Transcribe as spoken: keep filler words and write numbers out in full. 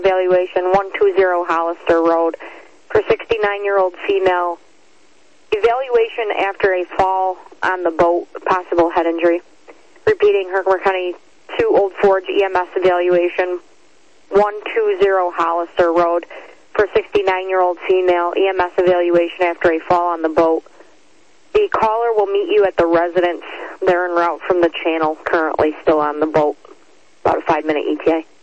Evaluation one two zero Hollister Road for sixty-nine-year-old female. Evaluation after a fall on the boat, possible head injury. Repeating, Herkimer County two Old Forge E M S evaluation one two zero Hollister Road for sixty-nine-year-old female. E M S evaluation after a fall on the boat. The caller will meet you at the residence. They're en route from the channel, currently still on the boat. About a five-minute E T A.